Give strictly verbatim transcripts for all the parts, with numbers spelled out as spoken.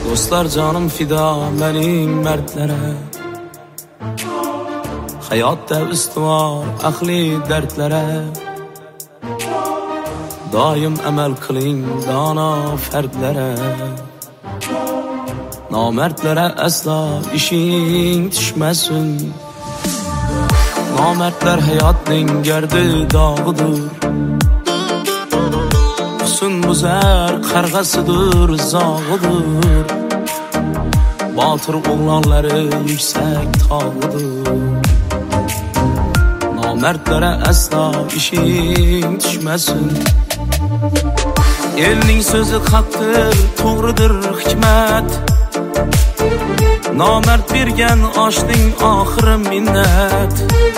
Dostlar canım fida mening mertlere, hayotda ustuvor aqli dardlare. Doim amal qiling dono fardlare, nomardlare aslo ishing tushmasin. Nomardlar hayotning gardi dog'idir, husn buzar qarg'asidir zog'idir. Botir o'g'lonlari yuksak tog'idir, nomardlare aslo ishing tushmasin. Elning so'zi haqdir, to'g'ridir hikmat, nomard bergan oshning oxiri minnat.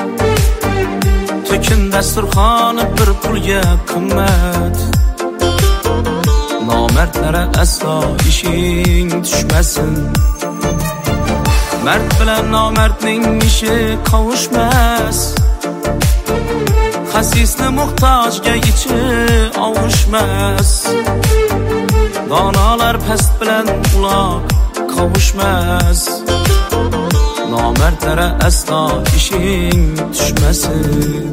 To'kin dasturxoni bir pulga qimmat, nomardlare aslo ishing tushmasin. Mard bilan nomardning ishi qovushmas, xasisni muhtojga ichi ovushmas. Donolar past bilan uloq qovushmas, nomardlare aslo ishing tushmasin.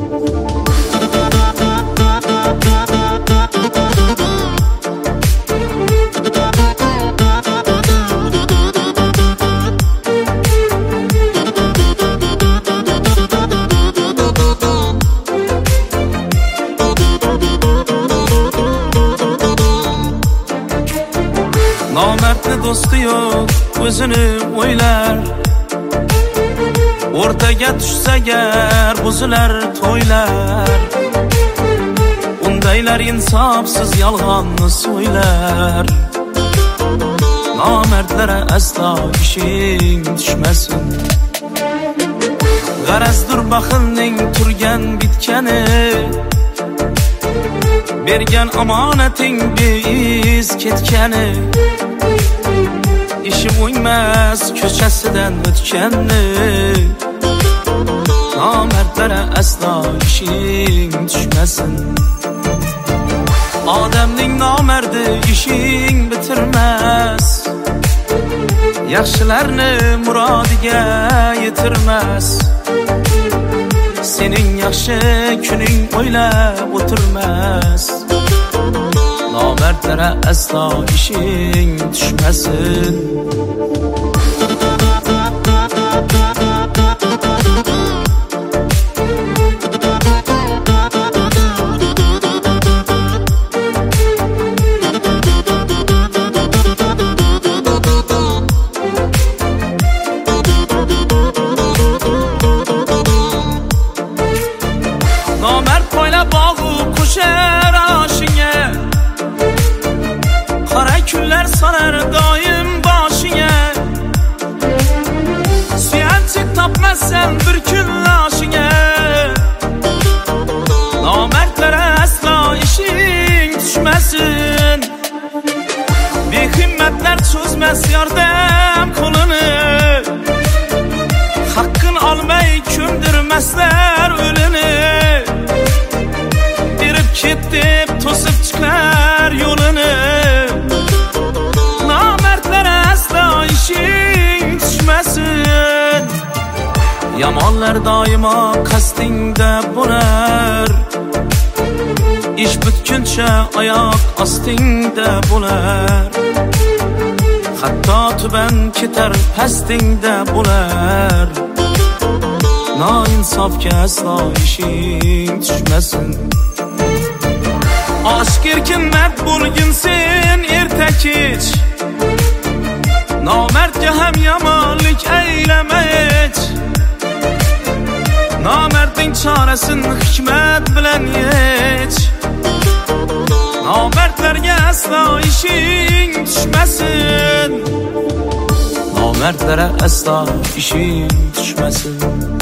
Nomardni do'sti yo'q, o'zini o'ylar, o'rtaga tushsa agar buzilar to'ylar. Undaylar insofsiz yolg'onni so'ylar, nomardlare aslo ishing tushmasin. G'arazdir baxilning turgan bitgani, bergan omonating beiz ketgani. İşi o'ngmas ko'chasidan o'tganni, nomardlare aslo ishing tushmasin. Odamning nomardi ishing bitirmas, yaxshilarni murodiga yetirmas. Sening yaxshi kuning o'ylab o'tirmas, nomardlare aslo ishing tushmasin. Nomard poylab bog'u qo'shar oshiga, qora kunlar solar doim boshiga. Suyanchiq topmasan bir kun lashiga, nomardlare aslo ishing tushmasin. Behimmatlar cho'zmas yordam qo'lini, haqqin olmay ko'ndirmaslar o'lini. Berib ket deb to'sib chiqar yo'lini, nomardlare aslo ishing tushmasin. Yomonlar doimo qasdingda bo'lar, ish bitguncha oyoq ostingda bo'lar. Hatto tuban ketar pastingda bo'lar, noinsofga aslo ishing tushmasin. Oshk erkin mard bo'lgin sen erta kech, nomardga ham yomonlik aylama hech. Nomardning chorasin hikmat bilan yech, nomardlarga aslo ishing tushmasin. Nomardlare aslo ishing tushmasin.